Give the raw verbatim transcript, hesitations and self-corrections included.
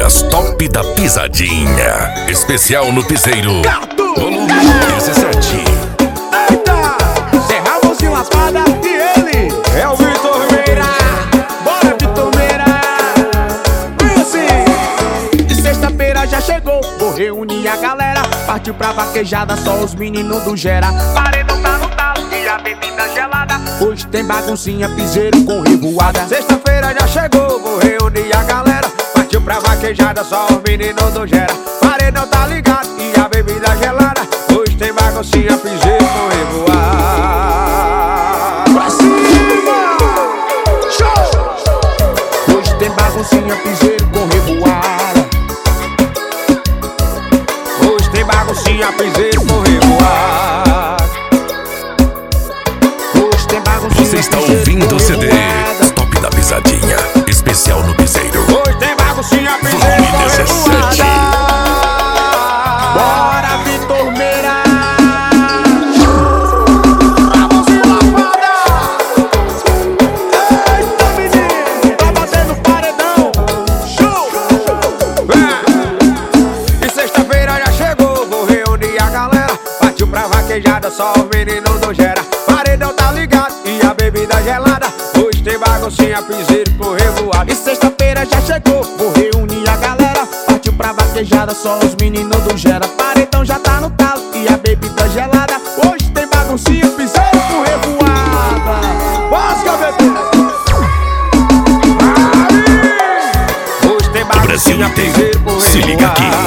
Nas top da pisadinha. Especial no piseiro. Gato! Volume dezessete. Eita! Zé Ramonzinho Laspada e ele é o Vitor Meira. Bora, Vitor Meira! E assim, de sexta-feira já chegou, vou reunir a galera. Partiu pra vaquejada, só os meninos do Gera. Paredão tá no talo e a bebida gelada. Hoje tem baguncinha, piseiro com revoada. Sexta-feira já chegou, vou reunir a galera. Partiu pra vaquejada, só os meninos do Gera. Paredão tá ligado e a bebida gelada. Hoje tem baguncinha, piseiro com revoada. Pra cima! Show! Hoje tem baguncinha, piseiro com revoada. Hoje tem baguncinha, piseiro com revoada. Hoje tem baguncinha. Você está ouvindo o C D Top da Pisadinha. Especial no piseiro. Hoje tem baguncinha, piseiro Volume com dezessete. revoada. Bora, Vitor Meira! Ramonzinho Laspada! Eita, menino! Tá batendo paredão! Show! É. E sexta-feira já chegou, vou reunir a galera. Partiu pra vaquejada, só os meninos do Gera. Paredão tá ligado e a bebida gelada. Hoje tem baguncinha, piseiro com revoada. E sexta-feira já chegou, vou reunir a galera. Partiu pra vaquejada, só os meninos do Gera. Paredão já tá no talo e a bebida gelada. Hoje tem baguncinha, piseiro com revoada. Vasca, bebê! Hoje tem O Brasil baguncinha, inteiro piseiro com se liga aqui. revoada.